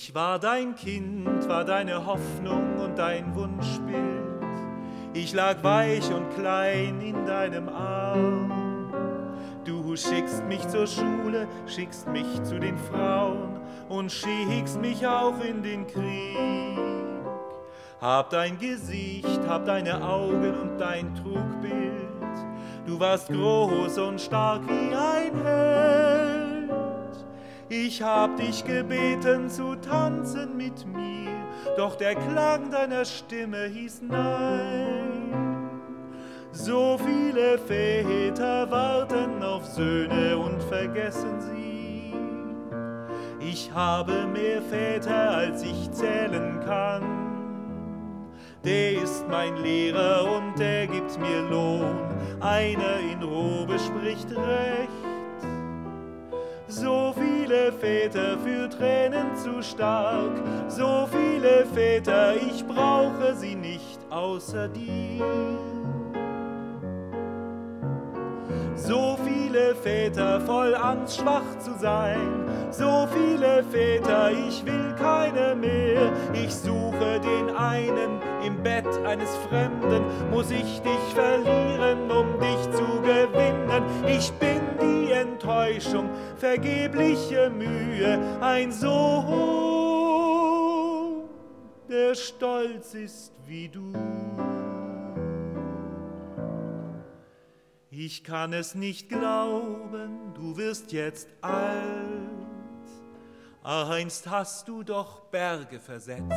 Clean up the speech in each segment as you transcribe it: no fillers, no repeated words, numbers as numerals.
Ich war dein Kind, war deine Hoffnung und dein Wunschbild. Ich lag weich und klein in deinem Arm. Du schickst mich zur Schule, schickst mich zu den Frauen und schickst mich auch in den Krieg. Hab dein Gesicht, hab deine Augen und dein Trugbild. Du warst groß und stark wie ein Held. Ich hab dich gebeten zu tanzen mit mir, doch der Klang deiner Stimme hieß nein. So viele Väter warten auf Söhne und vergessen sie. Ich habe mehr Väter, als ich zählen kann. Der ist mein Lehrer und der gibt mir Lohn. Einer in Robe spricht recht. So viele Väter für Tränen zu stark, so viele Väter, ich brauche sie nicht außer dir. So viele Väter voll Angst, schwach zu sein, so viele Väter, ich will keine mehr. Ich suche den einen im Bett eines Fremden, muss ich dich verlieren, um dich zu gewinnen. Ich bin die Enttäuschung, vergebliche Mühe, ein Sohn, der stolz ist wie du. Ich kann es nicht glauben, du wirst jetzt alt. Einst hast du doch Berge versetzt.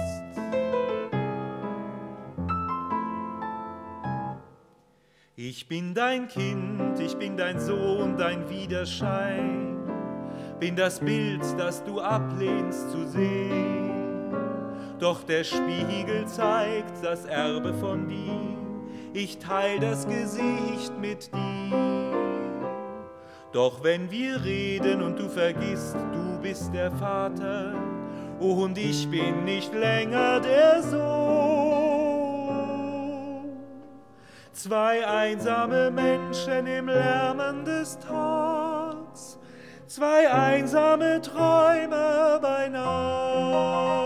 Ich bin dein Kind, ich bin dein Sohn, dein Widerschein. Bin das Bild, das du ablehnst zu sehen. Doch der Spiegel zeigt das Erbe von dir. Ich teil das Gesicht mit dir. Doch wenn wir reden und du vergisst, du bist der Vater und ich bin nicht länger der Sohn. Zwei einsame Menschen im Lärmen des Tags, zwei einsame Träumer bei Nacht.